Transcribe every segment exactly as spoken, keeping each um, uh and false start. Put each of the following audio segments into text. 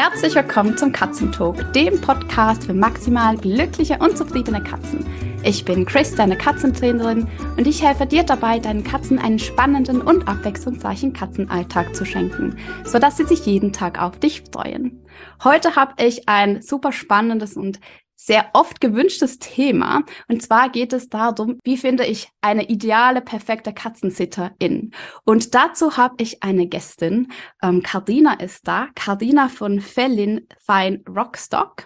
Herzlich willkommen zum Katzentalk, dem Podcast für maximal glückliche und zufriedene Katzen. Ich bin Chris, deine Katzentrainerin, und ich helfe dir dabei, deinen Katzen einen spannenden und abwechslungsreichen Katzenalltag zu schenken, sodass sie sich jeden Tag auf dich freuen. Heute habe ich ein super spannendes und sehr oft gewünschtes Thema. Und zwar geht es darum, wie finde ich eine ideale, perfekte Katzensitterin. Und dazu habe ich eine Gästin. Ähm, Cardina ist da. Cardina von Feline Fine Rockstock.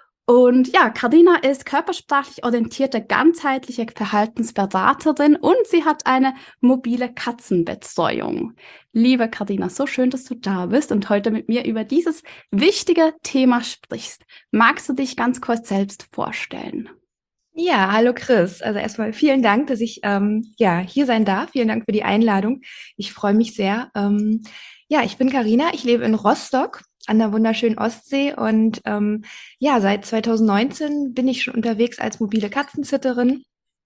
Und ja, Cardina ist körpersprachlich orientierte, ganzheitliche Verhaltensberaterin und sie hat eine mobile Katzenbetreuung. Liebe Cardina, so schön, dass du da bist und heute mit mir über dieses wichtige Thema sprichst. Magst du dich ganz kurz selbst vorstellen? Ja, hallo Chris. Also erstmal vielen Dank, dass ich ähm, ja hier sein darf. Vielen Dank für die Einladung. Ich freue mich sehr. Ähm, ja, ich bin Carina. Ich lebe in Rostock an der wunderschönen Ostsee und ähm, ja, seit zwanzig neunzehn bin ich schon unterwegs als mobile Katzensitterin.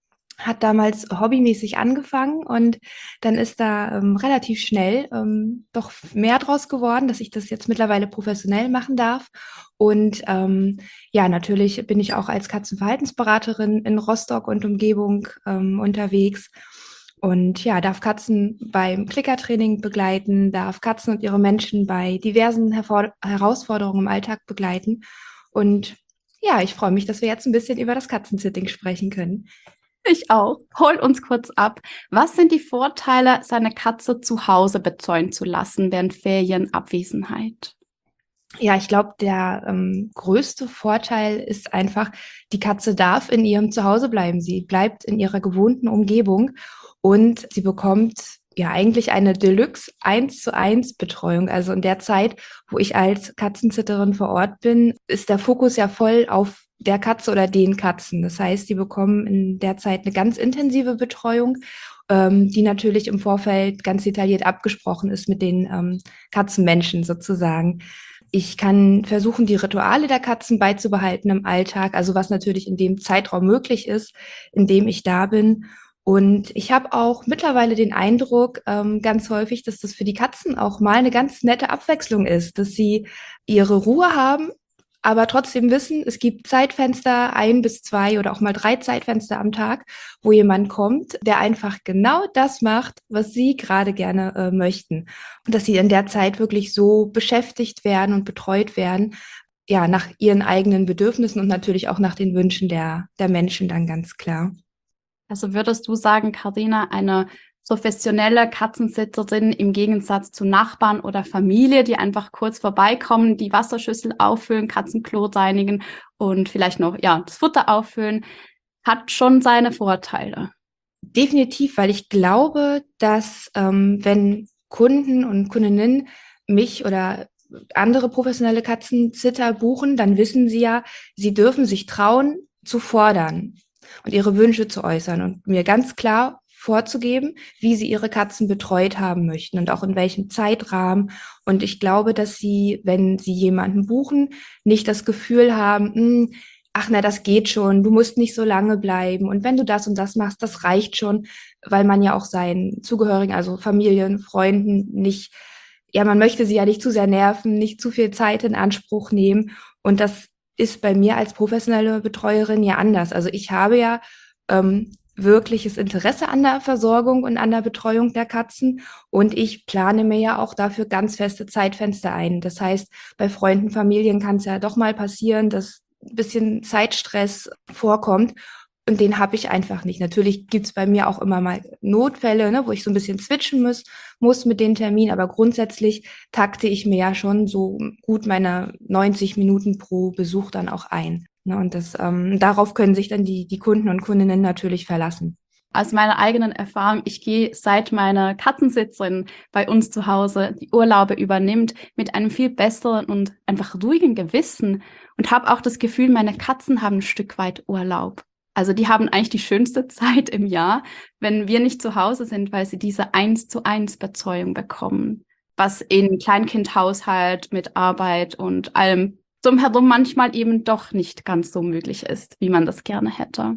Hat damals hobbymäßig angefangen und dann ist da ähm, relativ schnell ähm, doch mehr draus geworden, dass ich das jetzt mittlerweile professionell machen darf. Und ähm, ja, natürlich bin ich auch als Katzenverhaltensberaterin in Rostock und Umgebung ähm, unterwegs. Und ja, darf Katzen beim Klickertraining begleiten, darf Katzen und ihre Menschen bei diversen Hervor Herausforderungen im Alltag begleiten. Und ja, ich freue mich, dass wir jetzt ein bisschen über das Katzensitting sprechen können. Ich auch. Hol uns kurz ab. Was sind die Vorteile, seine Katze zu Hause betreuen zu lassen während Ferienabwesenheit? Ja, ich glaube, der ähm, größte Vorteil ist einfach, die Katze darf in ihrem Zuhause bleiben. Sie bleibt in ihrer gewohnten Umgebung und sie bekommt ja eigentlich eine Deluxe eins zu eins Betreuung. Also in der Zeit, wo ich als Katzensitterin vor Ort bin, ist der Fokus ja voll auf der Katze oder den Katzen. Das heißt, sie bekommen in der Zeit eine ganz intensive Betreuung, ähm, die natürlich im Vorfeld ganz detailliert abgesprochen ist mit den ähm, Katzenmenschen sozusagen. Ich kann versuchen, die Rituale der Katzen beizubehalten im Alltag, also was natürlich in dem Zeitraum möglich ist, in dem ich da bin. Und ich habe auch mittlerweile den Eindruck, ähm, ganz häufig, dass das für die Katzen auch mal eine ganz nette Abwechslung ist, dass sie ihre Ruhe haben, aber trotzdem wissen, es gibt Zeitfenster, ein bis zwei oder auch mal drei Zeitfenster am Tag, wo jemand kommt, der einfach genau das macht, was sie gerade gerne äh, möchten. Und dass sie in der Zeit wirklich so beschäftigt werden und betreut werden, ja, nach ihren eigenen Bedürfnissen und natürlich auch nach den Wünschen der, der Menschen dann ganz klar. Also würdest du sagen, Cardina, eine professionelle Katzensitterin im Gegensatz zu Nachbarn oder Familie, die einfach kurz vorbeikommen, die Wasserschüssel auffüllen, Katzenklo reinigen und vielleicht noch ja das Futter auffüllen, hat schon seine Vorteile. Definitiv, weil ich glaube, dass ähm, wenn Kunden und Kundinnen mich oder andere professionelle Katzensitter buchen, dann wissen sie ja, sie dürfen sich trauen zu fordern und ihre Wünsche zu äußern und mir ganz klar vorzugeben, wie sie ihre Katzen betreut haben möchten und auch in welchem Zeitrahmen. Und ich glaube, dass sie, wenn sie jemanden buchen, nicht das Gefühl haben, "Hm, ach na, das geht schon, du musst nicht so lange bleiben. Und wenn du das und das machst, das reicht schon", weil man ja auch seinen Zugehörigen, also Familien, Freunden nicht, ja, man möchte sie ja nicht zu sehr nerven, nicht zu viel Zeit in Anspruch nehmen. Und das ist bei mir als professionelle Betreuerin ja anders. Also ich habe ja ähm, wirkliches Interesse an der Versorgung und an der Betreuung der Katzen und ich plane mir ja auch dafür ganz feste Zeitfenster ein. Das heißt, bei Freunden, Familien kann es ja doch mal passieren, dass ein bisschen Zeitstress vorkommt. Und den habe ich einfach nicht. Natürlich gibt's bei mir auch immer mal Notfälle, ne, wo ich so ein bisschen switchen muss, muss mit den Terminen. Aber grundsätzlich takte ich mir ja schon so gut meine neunzig Minuten pro Besuch dann auch ein. Ne, und das, ähm, darauf können sich dann die, die Kunden und Kundinnen natürlich verlassen. Aus meiner eigenen Erfahrung, ich gehe seit meiner Katzensitzerin bei uns zu Hause die Urlaube übernimmt, mit einem viel besseren und einfach ruhigen Gewissen und habe auch das Gefühl, meine Katzen haben ein Stück weit Urlaub. Also die haben eigentlich die schönste Zeit im Jahr, wenn wir nicht zu Hause sind, weil sie diese eins zu eins Betreuung bekommen, was in Kleinkindhaushalt mit Arbeit und allem drumherum manchmal eben doch nicht ganz so möglich ist, wie man das gerne hätte.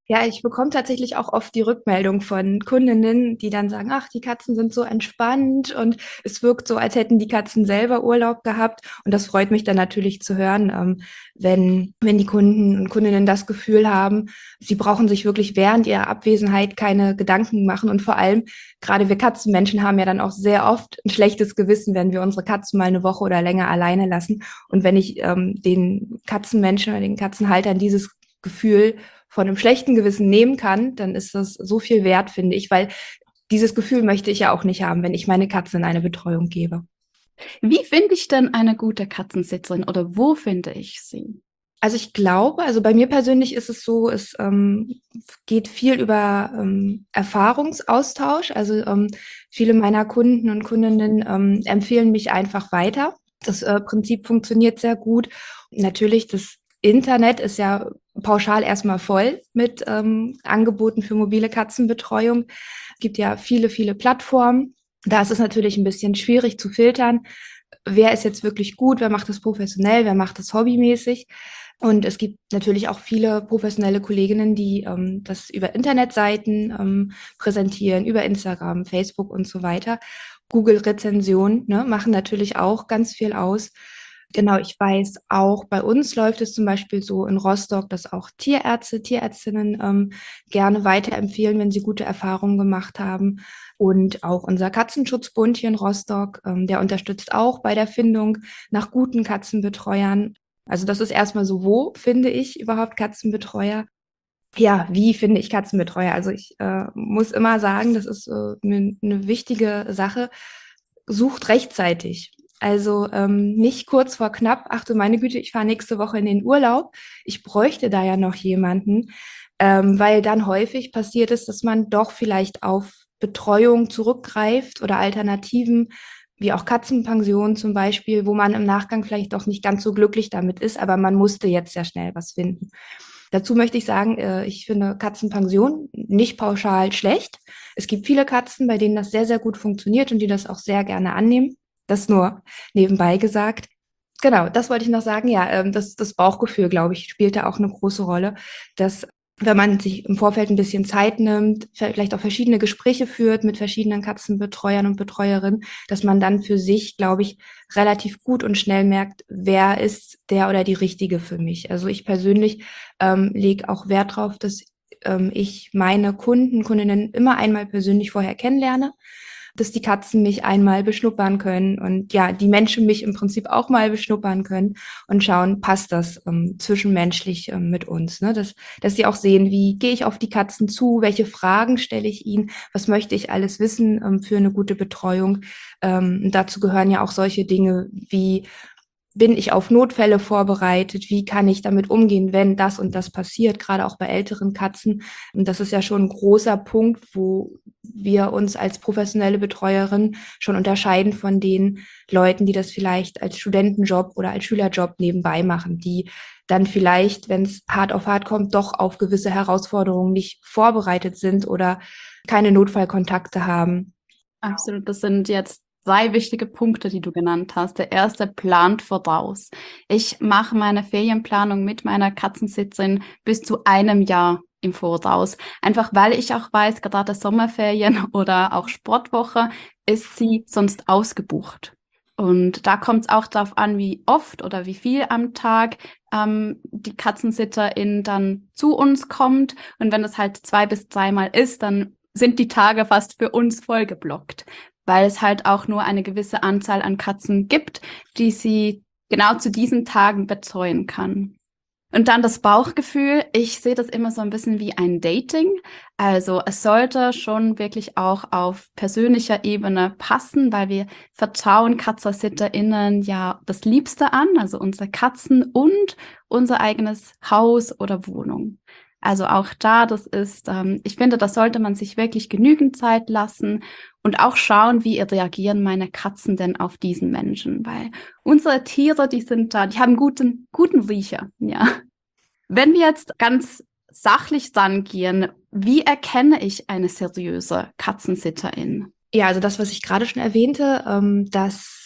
Ja, ich bekomme tatsächlich auch oft die Rückmeldung von Kundinnen, die dann sagen, ach, die Katzen sind so entspannt und es wirkt so, als hätten die Katzen selber Urlaub gehabt. Und das freut mich dann natürlich zu hören, ähm, wenn, wenn die Kunden und Kundinnen das Gefühl haben, sie brauchen sich wirklich während ihrer Abwesenheit keine Gedanken machen. Und vor allem, gerade wir Katzenmenschen haben ja dann auch sehr oft ein schlechtes Gewissen, wenn wir unsere Katzen mal eine Woche oder länger alleine lassen. Und wenn ich ähm, den Katzenmenschen oder den Katzenhaltern dieses Gefühl von einem schlechten Gewissen nehmen kann, dann ist das so viel wert, finde ich, weil dieses Gefühl möchte ich ja auch nicht haben, wenn ich meine Katze in eine Betreuung gebe. Wie finde ich denn eine gute Katzensitzerin oder wo finde ich sie? Also ich glaube, also bei mir persönlich ist es so, es ähm, geht viel über ähm, Erfahrungsaustausch. Also ähm, viele meiner Kunden und Kundinnen ähm, empfehlen mich einfach weiter. Das äh, Prinzip funktioniert sehr gut. Natürlich, das Internet ist ja pauschal erstmal voll mit ähm, Angeboten für mobile Katzenbetreuung. Es gibt ja viele, viele Plattformen. Da ist es natürlich ein bisschen schwierig zu filtern. Wer ist jetzt wirklich gut? Wer macht das professionell? Wer macht das hobbymäßig? Und es gibt natürlich auch viele professionelle Kolleginnen, die ähm, das über Internetseiten ähm, präsentieren, über Instagram, Facebook und so weiter. Google-Rezensionen, ne, machen natürlich auch ganz viel aus. Genau, ich weiß auch, bei uns läuft es zum Beispiel so in Rostock, dass auch Tierärzte, Tierärztinnen ähm, gerne weiterempfehlen, wenn sie gute Erfahrungen gemacht haben. Und auch unser Katzenschutzbund hier in Rostock, ähm, der unterstützt auch bei der Findung nach guten Katzenbetreuern. Also das ist erstmal so, wo finde ich überhaupt Katzenbetreuer? Ja, wie finde ich Katzenbetreuer? Also ich äh, muss immer sagen, das ist eine äh, ne ne wichtige Sache. Sucht rechtzeitig. Also ähm, nicht kurz vor knapp, ach du meine Güte, ich fahre nächste Woche in den Urlaub. Ich bräuchte da ja noch jemanden, ähm, weil dann häufig passiert ist, dass man doch vielleicht auf Betreuung zurückgreift oder Alternativen, wie auch Katzenpension zum Beispiel, wo man im Nachgang vielleicht doch nicht ganz so glücklich damit ist, aber man musste jetzt sehr schnell was finden. Dazu möchte ich sagen, äh, ich finde Katzenpension nicht pauschal schlecht. Es gibt viele Katzen, bei denen das sehr, sehr gut funktioniert und die das auch sehr gerne annehmen. Das nur nebenbei gesagt. Genau, das wollte ich noch sagen. Ja, ähm, das, das Bauchgefühl, glaube ich, spielt da auch eine große Rolle, dass wenn man sich im Vorfeld ein bisschen Zeit nimmt, vielleicht auch verschiedene Gespräche führt mit verschiedenen Katzenbetreuern und Betreuerinnen, dass man dann für sich, glaube ich, relativ gut und schnell merkt, wer ist der oder die Richtige für mich. Also ich persönlich ähm, lege auch Wert darauf, dass ähm, ich meine Kunden, Kundinnen immer einmal persönlich vorher kennenlerne, dass die Katzen mich einmal beschnuppern können und ja, die Menschen mich im Prinzip auch mal beschnuppern können und schauen, passt das ähm, zwischenmenschlich ähm, mit uns, ne? Dass, dass sie auch sehen, wie gehe ich auf die Katzen zu, welche Fragen stelle ich ihnen, was möchte ich alles wissen ähm, für eine gute Betreuung. Ähm, dazu gehören ja auch solche Dinge wie, bin ich auf Notfälle vorbereitet? Wie kann ich damit umgehen, wenn das und das passiert? Gerade auch bei älteren Katzen. Und das ist ja schon ein großer Punkt, wo wir uns als professionelle Betreuerin schon unterscheiden von den Leuten, die das vielleicht als Studentenjob oder als Schülerjob nebenbei machen, die dann vielleicht, wenn es hart auf hart kommt, doch auf gewisse Herausforderungen nicht vorbereitet sind oder keine Notfallkontakte haben. Absolut, das sind jetzt zwei wichtige Punkte, die du genannt hast. Der erste, plant voraus. Ich mache meine Ferienplanung mit meiner Katzensitzerin bis zu einem Jahr im Voraus. Einfach weil ich auch weiß, gerade Sommerferien oder auch Sportwoche ist sie sonst ausgebucht. Und da kommt es auch darauf an, wie oft oder wie viel am Tag ähm, die Katzensitterin dann zu uns kommt. Und wenn es halt zwei bis dreimal ist, dann sind die Tage fast für uns vollgeblockt, weil es halt auch nur eine gewisse Anzahl an Katzen gibt, die sie genau zu diesen Tagen betreuen kann. Und dann das Bauchgefühl. Ich sehe das immer so ein bisschen wie ein Dating. Also es sollte schon wirklich auch auf persönlicher Ebene passen, weil wir vertrauen KatzensitterInnen ja das Liebste an, also unsere Katzen und unser eigenes Haus oder Wohnung. Also auch da, das ist, ähm, ich finde, da sollte man sich wirklich genügend Zeit lassen und auch schauen, wie reagieren meine Katzen denn auf diesen Menschen, weil unsere Tiere, die sind da, die haben guten, guten Riecher, ja. Wenn wir jetzt ganz sachlich rangehen, wie erkenne ich eine seriöse Katzensitterin? Ja, also das, was ich gerade schon erwähnte, ähm, dass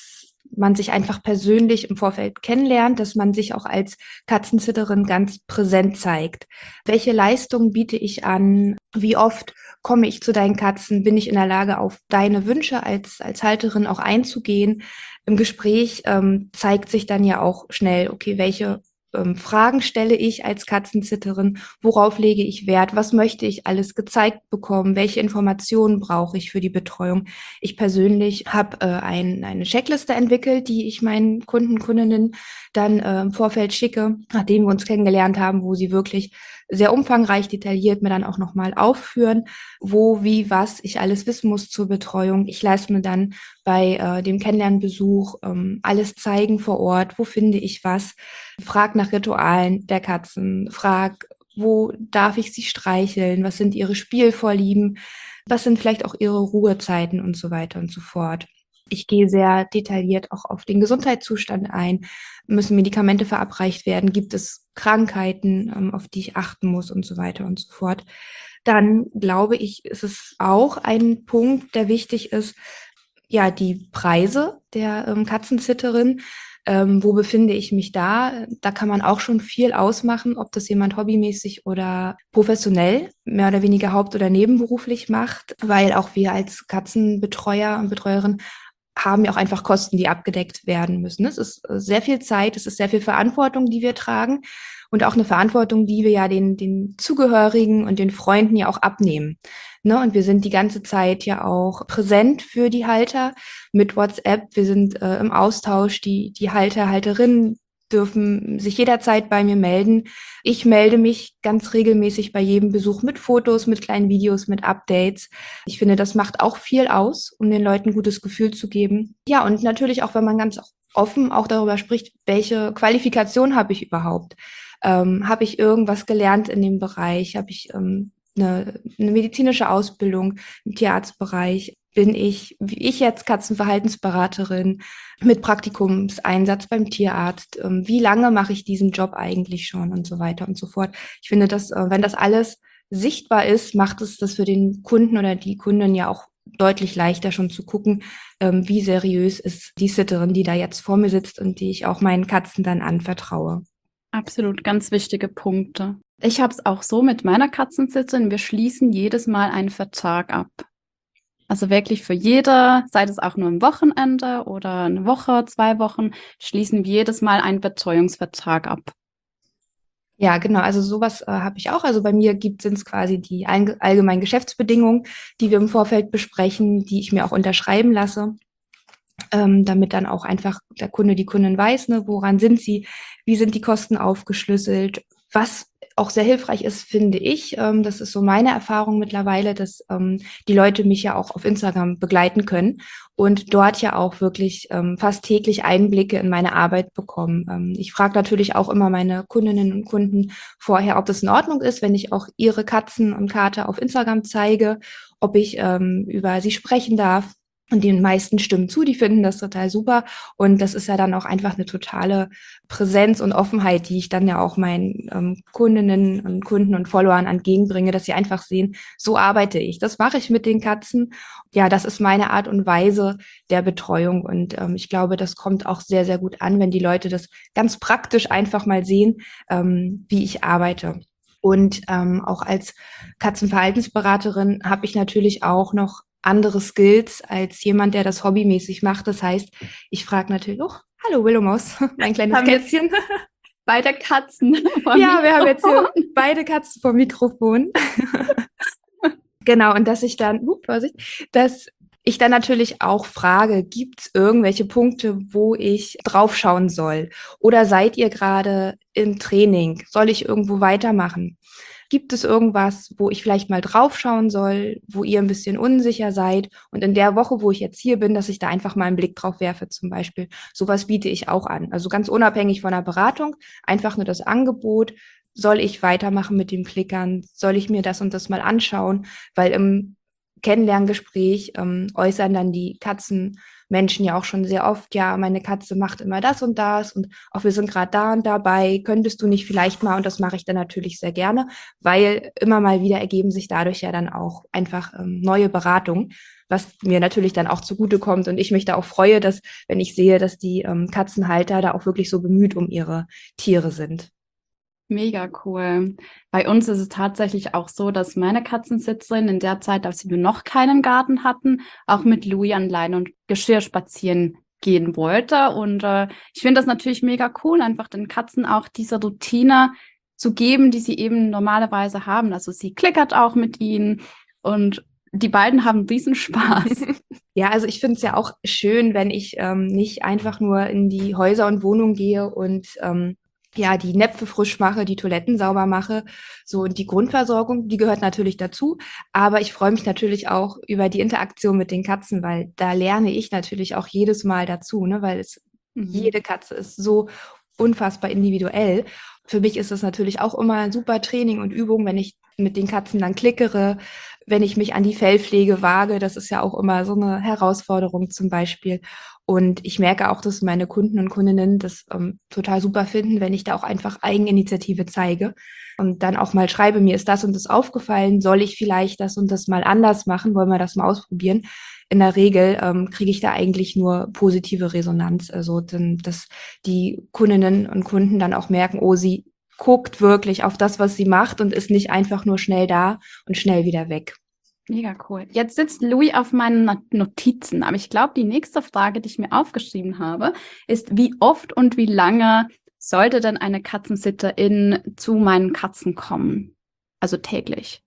man sich einfach persönlich im Vorfeld kennenlernt, dass man sich auch als Katzensitterin ganz präsent zeigt. Welche Leistungen biete ich an? Wie oft komme ich zu deinen Katzen? Bin ich in der Lage, auf deine Wünsche als, als Halterin auch einzugehen? Im Gespräch ähm, zeigt sich dann ja auch schnell, okay, welche ähm, Fragen stelle ich als Katzensitterin? Worauf lege ich Wert? Was möchte ich alles gezeigt bekommen? Welche Informationen brauche ich für die Betreuung? Ich persönlich habe äh, ein, eine Checkliste entwickelt, die ich meinen Kunden, Kundinnen dann äh, im Vorfeld schicke, nachdem wir uns kennengelernt haben, wo sie wirklich sehr umfangreich, detailliert mir dann auch nochmal aufführen, wo, wie, was ich alles wissen muss zur Betreuung. Ich leiste mir dann bei äh, dem Kennenlernbesuch ähm, alles zeigen vor Ort, wo finde ich was, frag nach Ritualen der Katzen, frag, wo darf ich sie streicheln, was sind ihre Spielvorlieben, was sind vielleicht auch ihre Ruhezeiten und so weiter und so fort. Ich gehe sehr detailliert auch auf den Gesundheitszustand ein. Müssen Medikamente verabreicht werden? Gibt es Krankheiten, ähm, auf die ich achten muss und so weiter und so fort? Dann glaube ich, ist es auch ein Punkt, der wichtig ist, ja, die Preise der ähm, Katzensitterin. Ähm, wo befinde ich mich da? Da kann man auch schon viel ausmachen, ob das jemand hobbymäßig oder professionell, mehr oder weniger haupt- oder nebenberuflich macht, weil auch wir als Katzenbetreuer und Betreuerin haben ja auch einfach Kosten, die abgedeckt werden müssen. Es ist sehr viel Zeit, es ist sehr viel Verantwortung, die wir tragen und auch eine Verantwortung, die wir ja den, den Zugehörigen und den Freunden ja auch abnehmen. Ne? Und wir sind die ganze Zeit ja auch präsent für die Halter mit WhatsApp. Wir sind äh, im Austausch. Die, die Halter, Halterinnen dürfen sich jederzeit bei mir melden. Ich melde mich ganz regelmäßig bei jedem Besuch mit Fotos, mit kleinen Videos, mit Updates. Ich finde, das macht auch viel aus, um den Leuten ein gutes Gefühl zu geben. Ja, und natürlich auch, wenn man ganz offen auch darüber spricht, welche Qualifikation habe ich überhaupt? Ähm, habe ich irgendwas gelernt in dem Bereich? Habe ich ähm, eine, eine medizinische Ausbildung im Tierarztbereich? Bin ich, wie ich jetzt, Katzenverhaltensberaterin mit Praktikumseinsatz beim Tierarzt? Ähm, wie lange mache ich diesen Job eigentlich schon und so weiter und so fort? Ich finde, dass, äh, wenn das alles sichtbar ist, macht es das für den Kunden oder die Kundin ja auch deutlich leichter schon zu gucken, ähm, wie seriös ist die Sitterin, die da jetzt vor mir sitzt und die ich auch meinen Katzen dann anvertraue. Absolut, ganz wichtige Punkte. Ich habe es auch so mit meiner Katzensitterin, wir schließen jedes Mal einen Vertrag ab. Also wirklich für jede, sei es auch nur am Wochenende oder eine Woche, zwei Wochen, schließen wir jedes Mal einen Betreuungsvertrag ab. Ja, genau. Also sowas äh, habe ich auch. Also bei mir gibt es quasi die allgemeinen Geschäftsbedingungen, die wir im Vorfeld besprechen, die ich mir auch unterschreiben lasse, ähm, damit dann auch einfach der Kunde, die Kundin weiß, ne, woran sind sie, wie sind die Kosten aufgeschlüsselt, was auch sehr hilfreich ist, finde ich. Ähm, das ist so meine Erfahrung mittlerweile, dass ähm, die Leute mich ja auch auf Instagram begleiten können und dort ja auch wirklich ähm, fast täglich Einblicke in meine Arbeit bekommen. Ähm, ich frage natürlich auch immer meine Kundinnen und Kunden vorher, ob das in Ordnung ist, wenn ich auch ihre Katzen und Kater auf Instagram zeige, ob ich ähm, über sie sprechen darf. Und den meisten stimmen zu, die finden das total super. Und das ist ja dann auch einfach eine totale Präsenz und Offenheit, die ich dann ja auch meinen ähm, Kundinnen und Kunden und Followern entgegenbringe, dass sie einfach sehen, so arbeite ich. Das mache ich mit den Katzen. Ja, das ist meine Art und Weise der Betreuung. Und ähm, ich glaube, das kommt auch sehr, sehr gut an, wenn die Leute das ganz praktisch einfach mal sehen, ähm, wie ich arbeite. Und ähm, auch als Katzenverhaltensberaterin habe ich natürlich auch noch andere Skills als jemand, der das hobbymäßig macht. Das heißt, ich frage natürlich, oh, hallo Willow Maus, mein kleines Kätzchen. Beide Katzen vor Ja, Mikrofon. Wir haben jetzt hier beide Katzen vor Mikrofon. Genau, und dass ich dann, uh, Vorsicht, dass ich dann natürlich auch frage, gibt es irgendwelche Punkte, wo ich draufschauen soll? Oder seid ihr gerade im Training? Soll ich irgendwo weitermachen? Gibt es irgendwas, wo ich vielleicht mal draufschauen soll, wo ihr ein bisschen unsicher seid? Und in der Woche, wo ich jetzt hier bin, dass ich da einfach mal einen Blick drauf werfe zum Beispiel. Sowas biete ich auch an. Also ganz unabhängig von der Beratung, einfach nur das Angebot. Soll ich weitermachen mit dem Klickern? Soll ich mir das und das mal anschauen? Weil im Kennenlerngespräch ähm, äußern dann die Katzen Menschen ja auch schon sehr oft, ja, meine Katze macht immer das und das und auch wir sind gerade da und dabei, könntest du nicht vielleicht mal, und das mache ich dann natürlich sehr gerne, weil immer mal wieder ergeben sich dadurch ja dann auch einfach ähm, neue Beratungen, was mir natürlich dann auch zugutekommt und ich mich da auch freue, dass, wenn ich sehe, dass die ähm, Katzenhalter da auch wirklich so bemüht um ihre Tiere sind. Mega cool. Bei uns ist es tatsächlich auch so, dass meine Katzensitzerin in der Zeit, als wir noch keinen Garten hatten, auch mit Louis an Leine und Geschirr spazieren gehen wollte. Und äh, ich finde das natürlich mega cool, einfach den Katzen auch diese Routine zu geben, die sie eben normalerweise haben. Also sie klickert auch mit ihnen und die beiden haben riesen Spaß. Ja, also ich finde es ja auch schön, wenn ich ähm, nicht einfach nur in die Häuser und Wohnungen gehe und ähm, ja, die Näpfe frisch mache, die Toiletten sauber mache. So, und die Grundversorgung, die gehört natürlich dazu. Aber ich freue mich natürlich auch über die Interaktion mit den Katzen, weil da lerne ich natürlich auch jedes Mal dazu, ne, weil es, Mhm. jede Katze ist so unfassbar individuell. Für mich ist es natürlich auch immer ein super Training und Übung, wenn ich mit den Katzen dann klickere, wenn ich mich an die Fellpflege wage. Das ist ja auch immer so eine Herausforderung zum Beispiel. Und ich merke auch, dass meine Kunden und Kundinnen das ähm, total super finden, wenn ich da auch einfach Eigeninitiative zeige und dann auch mal schreibe, mir ist das und das aufgefallen, soll ich vielleicht das und das mal anders machen, wollen wir das mal ausprobieren? In der Regel ähm, kriege ich da eigentlich nur positive Resonanz, also denn, dass die Kundinnen und Kunden dann auch merken, oh, sie guckt wirklich auf das, was sie macht und ist nicht einfach nur schnell da und schnell wieder weg. Mega cool. Jetzt sitzt Louis auf meinen Notizen, aber ich glaube, die nächste Frage, die ich mir aufgeschrieben habe, ist, wie oft und wie lange sollte denn eine Katzensitterin zu meinen Katzen kommen? Also täglich.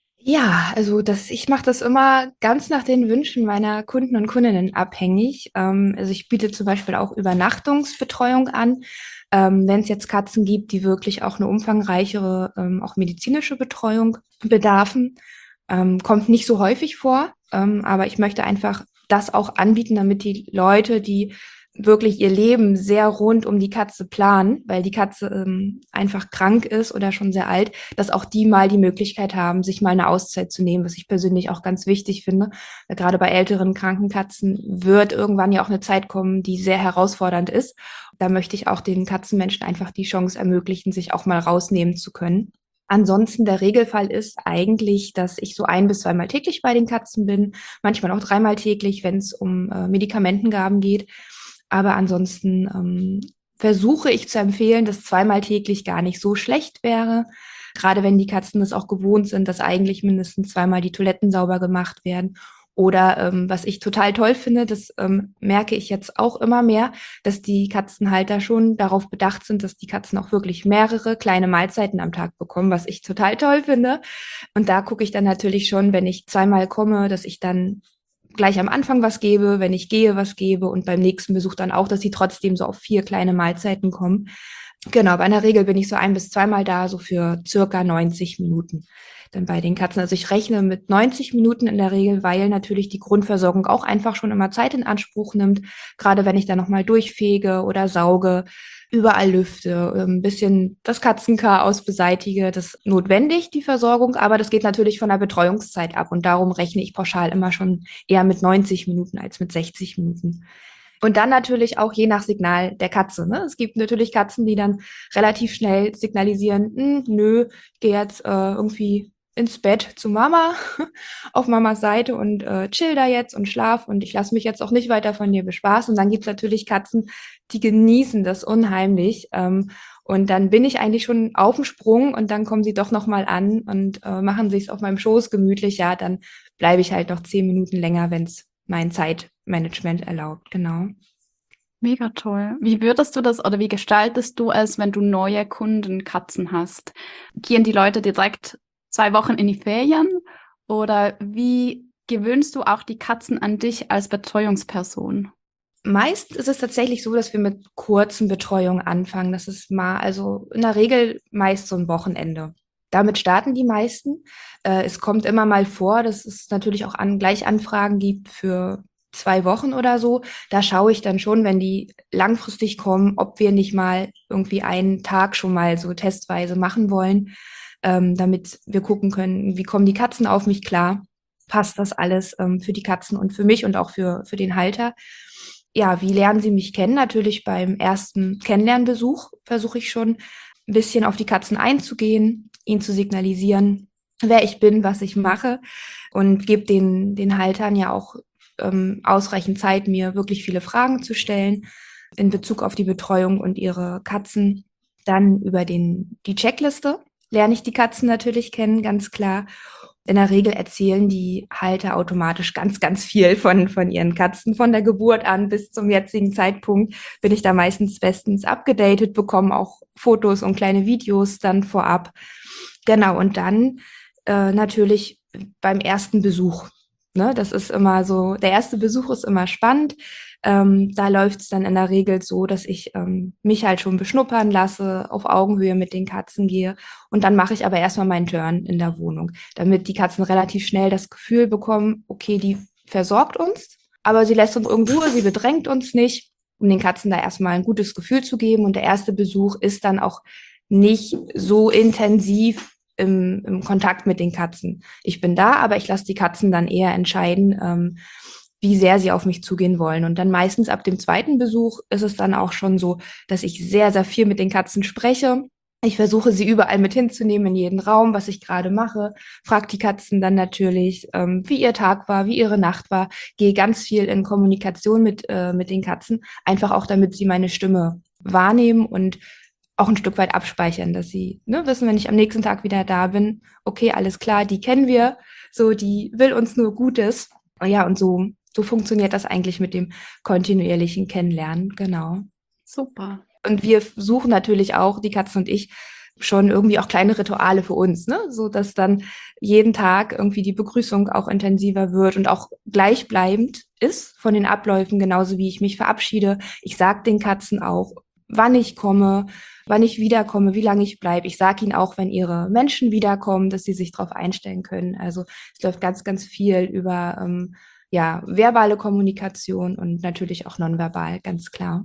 Ja, also das, ich mache das immer ganz nach den Wünschen meiner Kunden und Kundinnen abhängig. Ähm, also ich biete zum Beispiel auch Übernachtungsbetreuung an. Ähm, wenn es jetzt Katzen gibt, die wirklich auch eine umfangreichere, ähm, auch medizinische Betreuung bedarfen, ähm, kommt nicht so häufig vor. Ähm, aber ich möchte einfach das auch anbieten, damit die Leute, die wirklich ihr Leben sehr rund um die Katze planen, weil die Katze ähm, einfach krank ist oder schon sehr alt, dass auch die mal die Möglichkeit haben, sich mal eine Auszeit zu nehmen, was ich persönlich auch ganz wichtig finde. Weil gerade bei älteren, kranken Katzen wird irgendwann ja auch eine Zeit kommen, die sehr herausfordernd ist. Da möchte ich auch den Katzenmenschen einfach die Chance ermöglichen, sich auch mal rausnehmen zu können. Ansonsten der Regelfall ist eigentlich, dass ich so ein bis zweimal täglich bei den Katzen bin, manchmal auch dreimal täglich, wenn es um äh, Medikamentengaben geht. Aber ansonsten ähm, versuche ich zu empfehlen, dass zweimal täglich gar nicht so schlecht wäre. Gerade wenn die Katzen es auch gewohnt sind, dass eigentlich mindestens zweimal die Toiletten sauber gemacht werden. Oder ähm, was ich total toll finde, das ähm, merke ich jetzt auch immer mehr, dass die Katzenhalter schon darauf bedacht sind, dass die Katzen auch wirklich mehrere kleine Mahlzeiten am Tag bekommen, was ich total toll finde. Und da gucke ich dann natürlich schon, wenn ich zweimal komme, dass ich dann gleich am Anfang was gebe, wenn ich gehe, was gebe und beim nächsten Besuch dann auch, dass sie trotzdem so auf vier kleine Mahlzeiten kommen. Genau, bei einer Regel bin ich so ein bis zweimal da, so für circa neunzig Minuten. Dann bei den Katzen, also ich rechne mit neunzig Minuten in der Regel, weil natürlich die Grundversorgung auch einfach schon immer Zeit in Anspruch nimmt. Gerade wenn ich da nochmal durchfege oder sauge, überall lüfte, ein bisschen das Katzenchaos beseitige. Das ist notwendig, die Versorgung, aber das geht natürlich von der Betreuungszeit ab und darum rechne ich pauschal immer schon eher mit neunzig Minuten als mit sechzig Minuten. Und dann natürlich auch je nach Signal der Katze. Ne? Es gibt natürlich Katzen, die dann relativ schnell signalisieren, hm, nö, ich gehe jetzt äh, irgendwie ins Bett zu Mama auf Mamas Seite und äh, chill da jetzt und schlaf und ich lasse mich jetzt auch nicht weiter von dir bespaßen. Und dann gibt's natürlich Katzen, die genießen das unheimlich. Ähm, und dann bin ich eigentlich schon auf dem Sprung und dann kommen sie doch nochmal an und äh, machen sich's auf meinem Schoß gemütlich. Ja, dann bleibe ich halt noch zehn Minuten länger, wenn's mein Zeitmanagement erlaubt. Genau. Mega toll. Wie würdest du das oder wie gestaltest du es, wenn du neue Kundenkatzen hast? Gehen die Leute direkt zwei Wochen in die Ferien oder wie gewöhnst du auch die Katzen an dich als Betreuungsperson? Meist ist es tatsächlich so, dass wir mit kurzen Betreuungen anfangen. Das ist mal, also in der Regel meist so ein Wochenende. Damit starten die meisten. Äh, es kommt immer mal vor, dass es natürlich auch an, gleich Anfragen gibt für zwei Wochen oder so. Da schaue ich dann schon, wenn die langfristig kommen, ob wir nicht mal irgendwie einen Tag schon mal so testweise machen wollen, ähm, damit wir gucken können, wie kommen die Katzen auf mich klar? Passt das alles ähm, für die Katzen und für mich und auch für, für den Halter? ja, wie lernen sie mich kennen? Natürlich beim ersten Kennenlernbesuch versuche ich schon ein bisschen auf die Katzen einzugehen, ihnen zu signalisieren, wer ich bin, was ich mache und gebe den, den Haltern ja auch ähm, ausreichend Zeit, mir wirklich viele Fragen zu stellen in Bezug auf die Betreuung und ihre Katzen. Dann über den, die Checkliste lerne ich die Katzen natürlich kennen, ganz klar. In der Regel erzählen die Halter automatisch ganz, ganz viel von, von ihren Katzen. Von der Geburt an bis zum jetzigen Zeitpunkt bin ich da meistens bestens abgedatet, bekomme auch Fotos und kleine Videos dann vorab. Genau, und dann äh, natürlich beim ersten Besuch. Ne, das ist immer so, der erste Besuch ist immer spannend. Ähm, da läuft es dann in der Regel so, dass ich ähm, mich halt schon beschnuppern lasse, auf Augenhöhe mit den Katzen gehe. Und dann mache ich aber erstmal meinen Turn in der Wohnung, damit die Katzen relativ schnell das Gefühl bekommen, okay, die versorgt uns, aber sie lässt uns in Ruhe, sie bedrängt uns nicht, um den Katzen da erstmal ein gutes Gefühl zu geben. Und der erste Besuch ist dann auch nicht so intensiv im, im Kontakt mit den Katzen. Ich bin da, aber ich lasse die Katzen dann eher entscheiden, ähm, wie sehr sie auf mich zugehen wollen. Und dann meistens ab dem zweiten Besuch ist es dann auch schon so, dass ich sehr, sehr viel mit den Katzen spreche. Ich versuche, sie überall mit hinzunehmen, in jeden Raum, was ich gerade mache. Frag die Katzen dann natürlich, ähm, wie ihr Tag war, wie ihre Nacht war. Gehe ganz viel in Kommunikation mit, äh, mit den Katzen, einfach auch, damit sie meine Stimme wahrnehmen und auch ein Stück weit abspeichern, dass sie ne, wissen, wenn ich am nächsten Tag wieder da bin, okay, alles klar, die kennen wir, so, die will uns nur Gutes. Ja, und so, so funktioniert das eigentlich mit dem kontinuierlichen Kennenlernen, genau. Super. Und wir suchen natürlich auch, die Katzen und ich, schon irgendwie auch kleine Rituale für uns, ne, so dass dann jeden Tag irgendwie die Begrüßung auch intensiver wird und auch gleichbleibend ist von den Abläufen, genauso wie ich mich verabschiede. Ich sag den Katzen auch, wann ich komme, wann ich wiederkomme, wie lange ich bleibe. Ich sage ihnen auch, wenn ihre Menschen wiederkommen, dass sie sich darauf einstellen können. Also es läuft ganz, ganz viel über ähm, ja, verbale Kommunikation und natürlich auch nonverbal, ganz klar.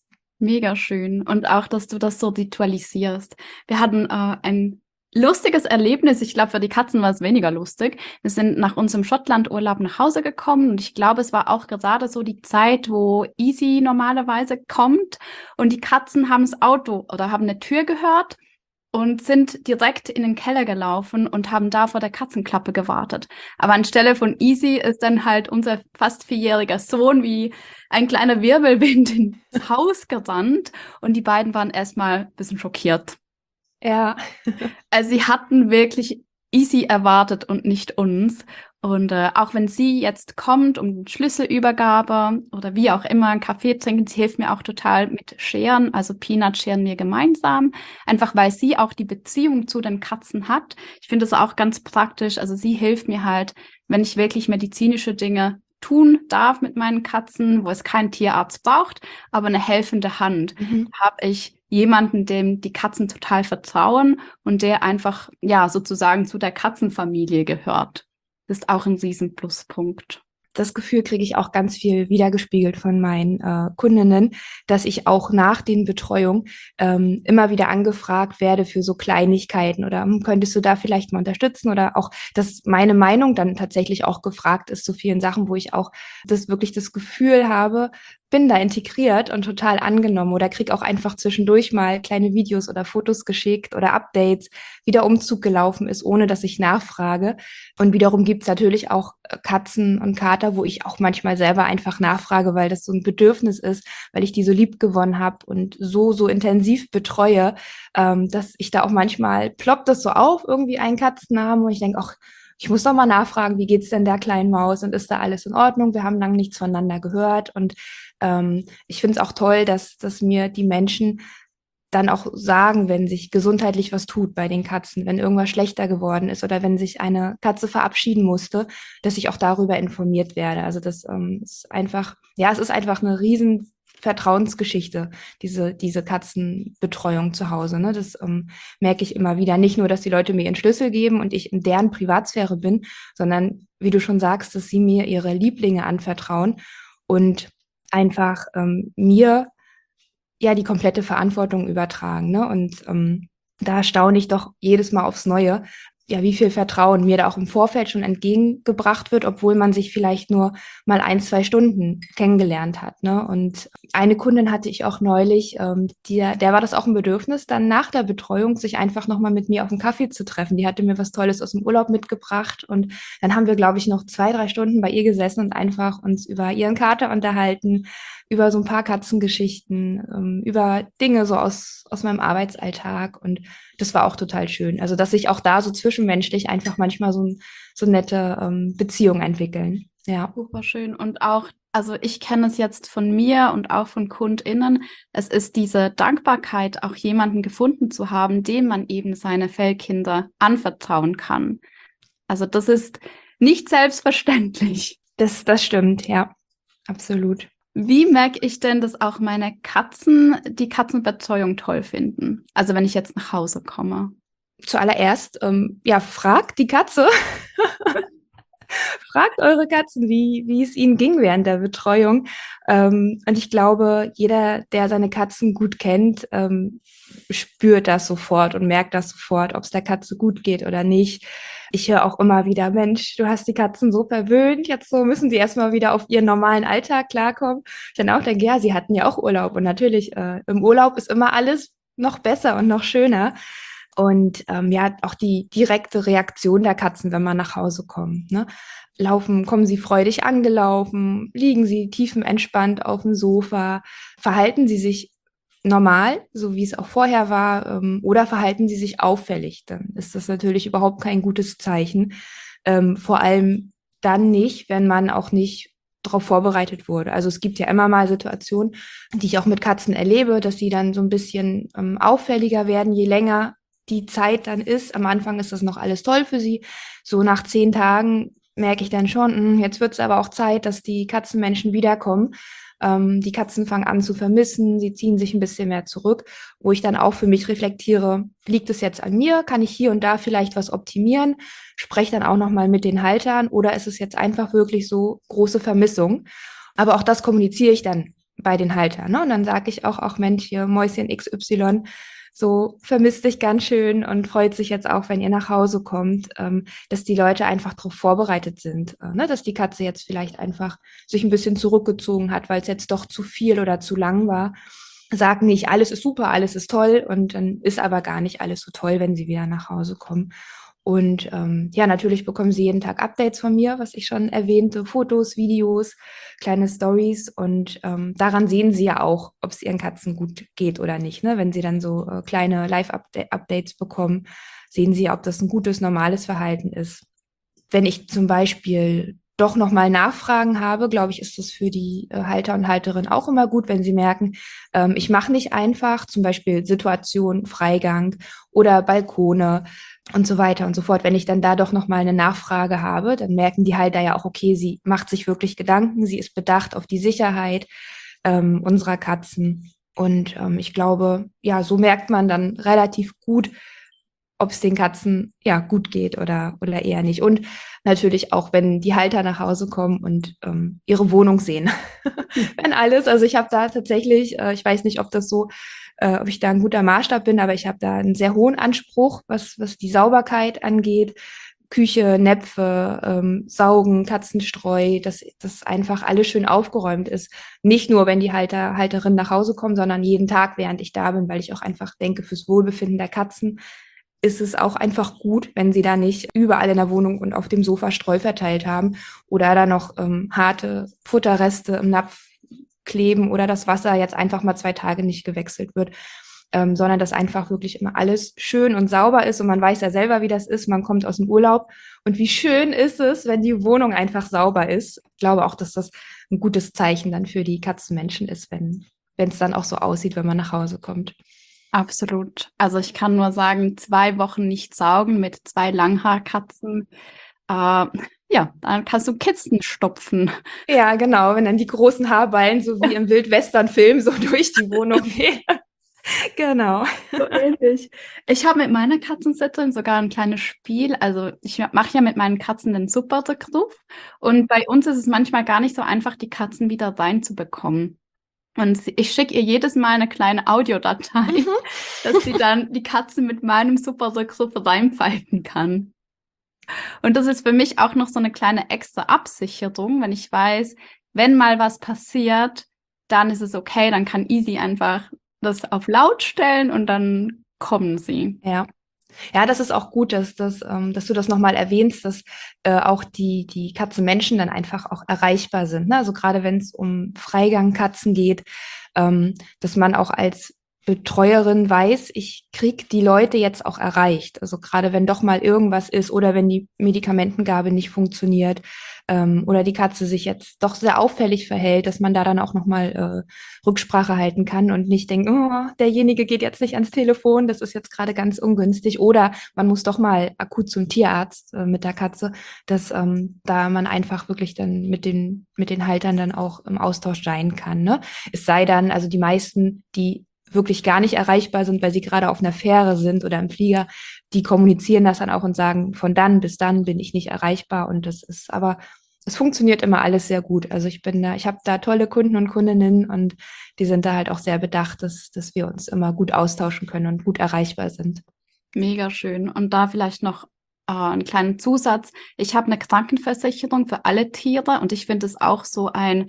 Mega schön. Und auch, dass du das so ritualisierst. Wir hatten äh, ein lustiges Erlebnis. Ich glaube, für die Katzen war es weniger lustig. Wir sind nach unserem Schottland-Urlaub nach Hause gekommen und ich glaube, es war auch gerade so die Zeit, wo Easy normalerweise kommt und die Katzen haben das Auto oder haben eine Tür gehört und sind direkt in den Keller gelaufen und haben da vor der Katzenklappe gewartet. Aber anstelle von Easy ist dann halt unser fast vierjähriger Sohn wie ein kleiner Wirbelwind ins Haus gerannt und die beiden waren erstmal ein bisschen schockiert. Ja. Also sie hatten wirklich Easy erwartet und nicht uns. Und äh, auch wenn sie jetzt kommt, um Schlüsselübergabe oder wie auch immer, einen Kaffee trinken, sie hilft mir auch total mit Scheren. Also Peanut scheren wir gemeinsam, einfach weil sie auch die Beziehung zu den Katzen hat. Ich finde das auch ganz praktisch. Also sie hilft mir halt, wenn ich wirklich medizinische Dinge tun darf mit meinen Katzen, wo es keinen Tierarzt braucht, aber eine helfende Hand, Mhm. habe ich jemanden, dem die Katzen total vertrauen und der einfach, ja, sozusagen zu der Katzenfamilie gehört. Das ist auch ein riesen Pluspunkt. Das Gefühl kriege ich auch ganz viel wiedergespiegelt von meinen äh, Kundinnen, dass ich auch nach den Betreuungen ähm, immer wieder angefragt werde für so Kleinigkeiten oder hm, könntest du da vielleicht mal unterstützen oder auch, dass meine Meinung dann tatsächlich auch gefragt ist zu vielen Sachen, wo ich auch das wirklich das Gefühl habe, bin da integriert und total angenommen oder krieg auch einfach zwischendurch mal kleine Videos oder Fotos geschickt oder Updates, wie der Umzug gelaufen ist, ohne dass ich nachfrage. Und wiederum gibt's natürlich auch Katzen und Kater, wo ich auch manchmal selber einfach nachfrage, weil das so ein Bedürfnis ist, weil ich die so lieb gewonnen habe und so, so intensiv betreue, ähm, dass ich da auch manchmal ploppt das so auf, irgendwie einen Katzennamen, und ich denke, ach, ich muss doch mal nachfragen, wie geht's denn der kleinen Maus und ist da alles in Ordnung? Wir haben lange nichts voneinander gehört und ähm, ich finde es auch toll, dass, dass mir die Menschen dann auch sagen, wenn sich gesundheitlich was tut bei den Katzen, wenn irgendwas schlechter geworden ist oder wenn sich eine Katze verabschieden musste, dass ich auch darüber informiert werde. Also das ähm, ist einfach, ja, es ist einfach eine riesen Vertrauensgeschichte, diese, diese Katzenbetreuung zu Hause. Ne? Das ähm, merke ich immer wieder. Nicht nur, dass die Leute mir ihren Schlüssel geben und ich in deren Privatsphäre bin, sondern, wie du schon sagst, dass sie mir ihre Lieblinge anvertrauen und einfach ähm, mir ja die komplette Verantwortung übertragen. Ne? Und ähm, da staune ich doch jedes Mal aufs Neue, ja, wie viel Vertrauen mir da auch im Vorfeld schon entgegengebracht wird, obwohl man sich vielleicht nur mal ein, zwei Stunden kennengelernt hat, ne? Und eine Kundin hatte ich auch neulich, ähm, die, der war das auch ein Bedürfnis, dann nach der Betreuung sich einfach nochmal mit mir auf einen Kaffee zu treffen. Die hatte mir was Tolles aus dem Urlaub mitgebracht und dann haben wir, glaube ich, noch zwei, drei Stunden bei ihr gesessen und einfach uns über ihren Kater unterhalten, über so ein paar Katzengeschichten, ähm, über Dinge so aus, aus meinem Arbeitsalltag, und das war auch total schön. Also, dass sich auch da so zwischenmenschlich einfach manchmal so, so nette ähm, Beziehungen entwickeln. Ja. Super schön. Und auch, also ich kenne es jetzt von mir und auch von KundInnen, es ist diese Dankbarkeit, auch jemanden gefunden zu haben, dem man eben seine Fellkinder anvertrauen kann. Also das ist nicht selbstverständlich. Das, das stimmt, ja, absolut. Wie merke ich denn, dass auch meine Katzen die Katzenbetreuung toll finden? Also wenn ich jetzt nach Hause komme. Zuallererst, ähm, ja, fragt die Katze. Fragt eure Katzen, wie, wie es ihnen ging während der Betreuung. Ähm, und ich glaube, jeder, der seine Katzen gut kennt, ähm, spürt das sofort und merkt das sofort, ob es der Katze gut geht oder nicht. Ich höre auch immer wieder, Mensch, du hast die Katzen so verwöhnt, jetzt so müssen sie erstmal wieder auf ihren normalen Alltag klarkommen. Ich dann auch denke, ja, sie hatten ja auch Urlaub, und natürlich, äh, im Urlaub ist immer alles noch besser und noch schöner. Und ähm, ja, auch die direkte Reaktion der Katzen, wenn man nach Hause kommt. Ne? Laufen, kommen sie freudig angelaufen, liegen sie tiefenentspannt auf dem Sofa, verhalten sie sich normal, so wie es auch vorher war, ähm, oder verhalten sie sich auffällig, dann ist das natürlich überhaupt kein gutes Zeichen. Ähm, vor allem dann nicht, wenn man auch nicht darauf vorbereitet wurde. Also es gibt ja immer mal Situationen, die ich auch mit Katzen erlebe, dass sie dann so ein bisschen ähm, auffälliger werden, je länger die Zeit dann ist. Am Anfang ist das noch alles toll für sie. So nach zehn Tagen merke ich dann schon, mh, jetzt wird es aber auch Zeit, dass die Katzenmenschen wiederkommen. Ähm, die Katzen fangen an zu vermissen, sie ziehen sich ein bisschen mehr zurück, wo ich dann auch für mich reflektiere, liegt es jetzt an mir? Kann ich hier und da vielleicht was optimieren? Spreche dann auch nochmal mit den Haltern, oder ist es jetzt einfach wirklich so große Vermissung? Aber auch das kommuniziere ich dann bei den Haltern. Ne? Und dann sage ich auch, auch Mensch, hier Mäuschen X Y, so vermisst dich ganz schön und freut sich jetzt auch, wenn ihr nach Hause kommt, ähm, dass die Leute einfach darauf vorbereitet sind, äh, ne? Dass die Katze jetzt vielleicht einfach sich ein bisschen zurückgezogen hat, weil es jetzt doch zu viel oder zu lang war. Sagen nicht, alles ist super, alles ist toll, und dann ist aber gar nicht alles so toll, wenn sie wieder nach Hause kommen. Und ähm, ja, natürlich bekommen sie jeden Tag Updates von mir, was ich schon erwähnte, Fotos, Videos, kleine Stories, und ähm, daran sehen sie ja auch, ob es ihren Katzen gut geht oder nicht. Ne? Wenn sie dann so äh, kleine Live-Updates bekommen, sehen sie, ob das ein gutes, normales Verhalten ist. Wenn ich zum Beispiel doch nochmal Nachfragen habe, glaube ich, ist das für die äh, Halter und Halterin auch immer gut, wenn sie merken, ähm, ich mache nicht einfach, zum Beispiel Situation, Freigang oder Balkone und so weiter und so fort. Wenn ich dann da doch nochmal eine Nachfrage habe, dann merken die Halter ja auch, okay, sie macht sich wirklich Gedanken, sie ist bedacht auf die Sicherheit ähm, unserer Katzen. Und ähm, ich glaube, ja, so merkt man dann relativ gut, ob es den Katzen ja gut geht oder, oder eher nicht. Und natürlich auch, wenn die Halter nach Hause kommen und ähm, ihre Wohnung sehen. Wenn alles, also ich habe da tatsächlich, äh, ich weiß nicht, ob das so, äh, ob ich da ein guter Maßstab bin, aber ich habe da einen sehr hohen Anspruch, was, was die Sauberkeit angeht. Küche, Näpfe, ähm, Saugen, Katzenstreu, dass das einfach alles schön aufgeräumt ist. Nicht nur, wenn die Halter, Halterinnen nach Hause kommen, sondern jeden Tag, während ich da bin, weil ich auch einfach denke, fürs Wohlbefinden der Katzen ist es auch einfach gut, wenn sie da nicht überall in der Wohnung und auf dem Sofa Streu verteilt haben oder da noch ähm, harte Futterreste im Napf kleben oder das Wasser jetzt einfach mal zwei Tage nicht gewechselt wird, ähm, sondern dass einfach wirklich immer alles schön und sauber ist, und man weiß ja selber, wie das ist. Man kommt aus dem Urlaub, und wie schön ist es, wenn die Wohnung einfach sauber ist. Ich glaube auch, dass das ein gutes Zeichen dann für die Katzenmenschen ist, wenn wenn es dann auch so aussieht, wenn man nach Hause kommt. Absolut. Also ich kann nur sagen, zwei Wochen nicht saugen mit zwei Langhaarkatzen. Äh, ja, dann kannst du Kisten stopfen. Ja, genau, wenn dann die großen Haarballen, so wie im Wildwestern-Film, so durch die Wohnung gehen. Genau. So ähnlich. Ich habe mit meiner Katzensitterin sogar ein kleines Spiel. Also ich mache ja mit meinen Katzen den Supporterknopf. Und bei uns ist es manchmal gar nicht so einfach, die Katzen wieder reinzubekommen. Und sie, ich schicke ihr jedes Mal eine kleine Audiodatei, Mhm. dass sie dann die Katze mit meinem super Rückruf reinpfeifen kann. Und das ist für mich auch noch so eine kleine extra Absicherung, wenn ich weiß, wenn mal was passiert, dann ist es okay, dann kann Easy einfach das auf laut stellen und dann kommen sie. Ja. Ja, das ist auch gut, dass, dass, ähm, dass du das nochmal erwähnst, dass äh, auch die, die Katzenmenschen dann einfach auch erreichbar sind. Ne? Also gerade wenn es um Freigangkatzen geht, ähm, dass man auch als Betreuerin weiß, ich krieg die Leute jetzt auch erreicht. Also gerade wenn doch mal irgendwas ist oder wenn die Medikamentengabe nicht funktioniert ähm, oder die Katze sich jetzt doch sehr auffällig verhält, dass man da dann auch nochmal äh, Rücksprache halten kann und nicht denkt, oh, derjenige geht jetzt nicht ans Telefon, das ist jetzt gerade ganz ungünstig. Oder man muss doch mal akut zum Tierarzt äh, mit der Katze, dass ähm, da man einfach wirklich dann mit den, mit den Haltern dann auch im Austausch sein kann. Ne? Es sei dann, also die meisten, die wirklich gar nicht erreichbar sind, weil sie gerade auf einer Fähre sind oder im Flieger, die kommunizieren das dann auch und sagen, von dann bis dann bin ich nicht erreichbar. Und das ist aber, es funktioniert immer alles sehr gut. Also ich bin da, ich habe da tolle Kunden und Kundinnen und die sind da halt auch sehr bedacht, dass, dass wir uns immer gut austauschen können und gut erreichbar sind. Mega schön. Und da vielleicht noch äh, einen kleinen Zusatz. Ich habe eine Krankenversicherung für alle Tiere und ich finde es auch so ein,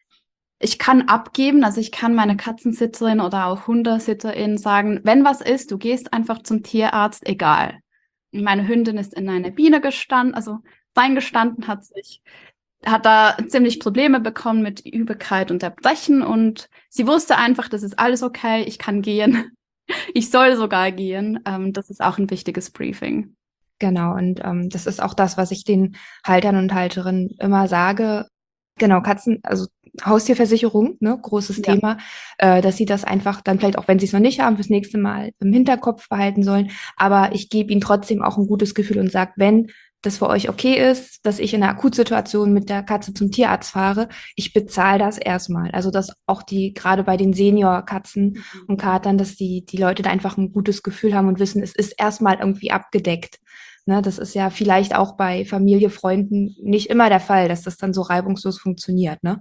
ich kann abgeben, also ich kann meine Katzensitterin oder auch Hundesitterin sagen, wenn was ist, du gehst einfach zum Tierarzt, egal. Meine Hündin ist in eine Biene gestanden, also reingestanden, hat sich, hat da ziemlich Probleme bekommen mit Übelkeit und Erbrechen und sie wusste einfach, das ist alles okay, ich kann gehen. Ich soll sogar gehen. Ähm, das ist auch ein wichtiges Briefing. Genau, und ähm, das ist auch das, was ich den Haltern und Halterinnen immer sage. Genau, Katzen, also Haustierversicherung, ne, großes Ja. Thema, äh, dass sie das einfach dann vielleicht auch, wenn sie es noch nicht haben, fürs nächste Mal im Hinterkopf behalten sollen. Aber ich gebe ihnen trotzdem auch ein gutes Gefühl und sage, wenn das für euch okay ist, dass ich in einer Akutsituation mit der Katze zum Tierarzt fahre, ich bezahle das erstmal. Also dass auch die, gerade bei den Senior-Katzen und Katern, dass die, die Leute da einfach ein gutes Gefühl haben und wissen, es ist erstmal irgendwie abgedeckt. Ne, das ist ja vielleicht auch bei Familie, Freunden nicht immer der Fall, dass das dann so reibungslos funktioniert, ne?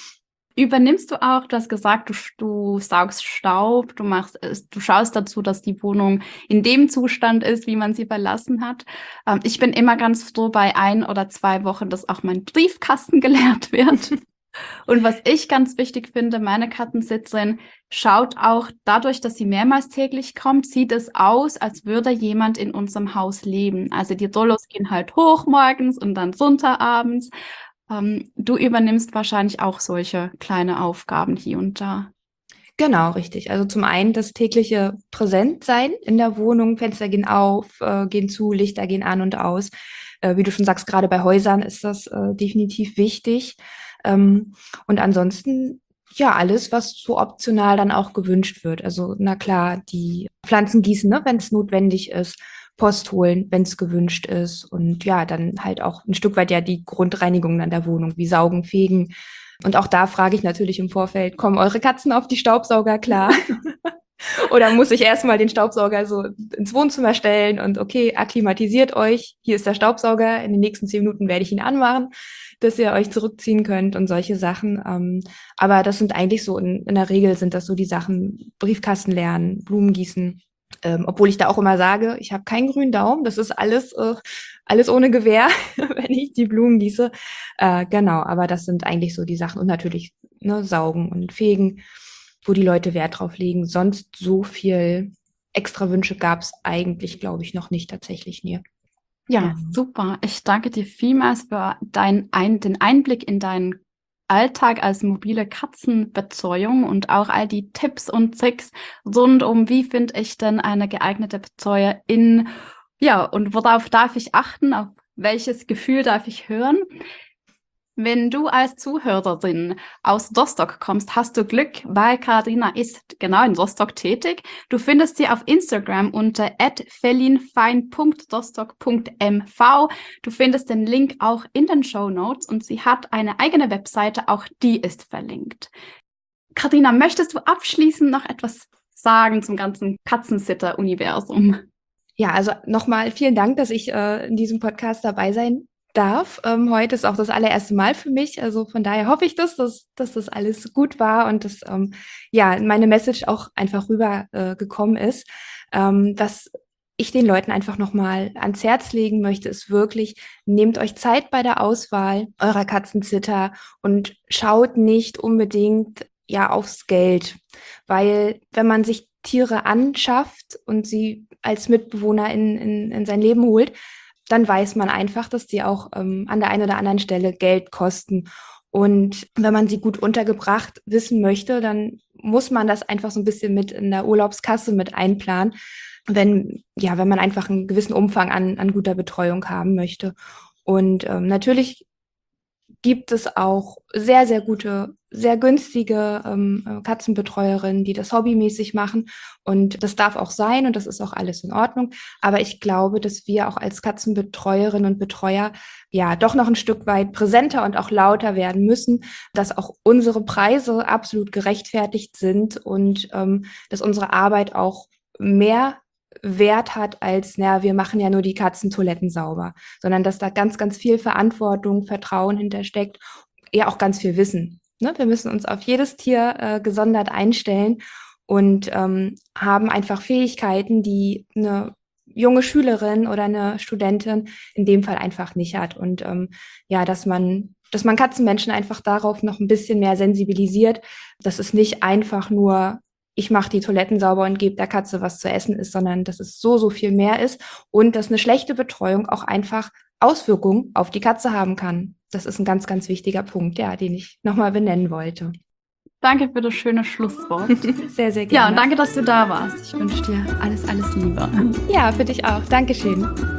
Übernimmst du auch, du hast gesagt, du, du saugst Staub, du machst, du schaust dazu, dass die Wohnung in dem Zustand ist, wie man sie verlassen hat. Ähm, ich bin immer ganz froh bei ein oder zwei Wochen, dass auch mein Briefkasten geleert wird. Und was ich ganz wichtig finde, meine Katzensitzerin schaut auch dadurch, dass sie mehrmals täglich kommt, sieht es aus, als würde jemand in unserem Haus leben. Also die Rollos gehen halt hoch morgens und dann runter abends. Ähm, du übernimmst wahrscheinlich auch solche kleine Aufgaben hier und da. Genau, richtig. Also zum einen das tägliche Präsentsein in der Wohnung, Fenster gehen auf, äh, gehen zu, Lichter gehen an und aus. Äh, wie du schon sagst, gerade bei Häusern ist das äh, definitiv wichtig. Ähm, und ansonsten, ja, alles, was so optional dann auch gewünscht wird. Also, na klar, die Pflanzen gießen, ne, wenn es notwendig ist, Post holen, wenn es gewünscht ist. Und ja, dann halt auch ein Stück weit ja die Grundreinigung an der Wohnung, wie Saugen, Fegen. Und auch da frage ich natürlich im Vorfeld, kommen eure Katzen auf die Staubsauger klar? Oder muss ich erstmal den Staubsauger so ins Wohnzimmer stellen und okay, akklimatisiert euch, hier ist der Staubsauger, in den nächsten zehn Minuten werde ich ihn anmachen, dass ihr euch zurückziehen könnt und solche Sachen. Ähm, aber das sind eigentlich so, in, in der Regel sind das so die Sachen, Briefkasten lernen, Blumen gießen. Ähm, obwohl ich da auch immer sage, ich habe keinen grünen Daumen, das ist alles, äh, alles ohne Gewehr, wenn ich die Blumen gieße. Äh, genau, aber das sind eigentlich so die Sachen. Und natürlich ne, saugen und fegen, wo die Leute Wert drauf legen. Sonst so viel extra Wünsche gab es eigentlich, glaube ich, noch nicht tatsächlich. Nee. Ja, Ja. super. Ich danke dir vielmals für dein ein, den Einblick in deinen Alltag als mobile Katzenbetreuung und auch all die Tipps und Tricks rund um, wie finde ich denn eine geeignete Betreuerin? Ja, und worauf darf ich achten? Auf welches Gefühl darf ich hören? Wenn du als Zuhörerin aus Rostock kommst, hast du Glück, weil Carina ist genau in Rostock tätig. Du findest sie auf Instagram unter at felinfein punkt rostock punkt m v. Du findest den Link auch in den Shownotes und sie hat eine eigene Webseite, auch die ist verlinkt. Carina, möchtest du abschließend noch etwas sagen zum ganzen Katzensitter-Universum? Ja, also nochmal vielen Dank, dass ich äh, in diesem Podcast dabei sein darf. Ähm, heute ist auch das allererste Mal für mich. Also von daher hoffe ich, dass das, dass das alles gut war und dass ähm, ja meine Message auch einfach rüber äh, gekommen ist. Ähm, was ich den Leuten einfach nochmal ans Herz legen möchte, ist wirklich, nehmt euch Zeit bei der Auswahl eurer Katzenzitter und schaut nicht unbedingt ja aufs Geld. Weil wenn man sich Tiere anschafft und sie als Mitbewohner in, in, in sein Leben holt, dann weiß man einfach, dass die auch ähm, an der einen oder anderen Stelle Geld kosten. Und wenn man sie gut untergebracht wissen möchte, dann muss man das einfach so ein bisschen mit in der Urlaubskasse mit einplanen, wenn, ja, wenn man einfach einen gewissen Umfang an, an guter Betreuung haben möchte. Und ähm, natürlich gibt es auch sehr, sehr gute, sehr günstige ähm, Katzenbetreuerinnen, die das hobbymäßig machen. Und das darf auch sein und das ist auch alles in Ordnung. Aber ich glaube, dass wir auch als Katzenbetreuerinnen und Betreuer ja doch noch ein Stück weit präsenter und auch lauter werden müssen, dass auch unsere Preise absolut gerechtfertigt sind und ähm, dass unsere Arbeit auch mehr Wert hat als, naja, wir machen ja nur die Katzentoiletten sauber, sondern dass da ganz, ganz viel Verantwortung, Vertrauen hintersteckt, ja auch ganz viel Wissen. Ne? Wir müssen uns auf jedes Tier äh, gesondert einstellen und ähm, haben einfach Fähigkeiten, die eine junge Schülerin oder eine Studentin in dem Fall einfach nicht hat. Und ähm, ja, dass man, dass man Katzenmenschen einfach darauf noch ein bisschen mehr sensibilisiert, dass es nicht einfach nur ich mache die Toiletten sauber und gebe der Katze was zu essen ist, sondern dass es so, so viel mehr ist und dass eine schlechte Betreuung auch einfach Auswirkungen auf die Katze haben kann. Das ist ein ganz, ganz wichtiger Punkt, ja, den ich nochmal benennen wollte. Danke für das schöne Schlusswort. Sehr, sehr gerne. Ja, und danke, dass du da warst. Ich wünsche dir alles, alles Liebe. Ja, für dich auch. Dankeschön.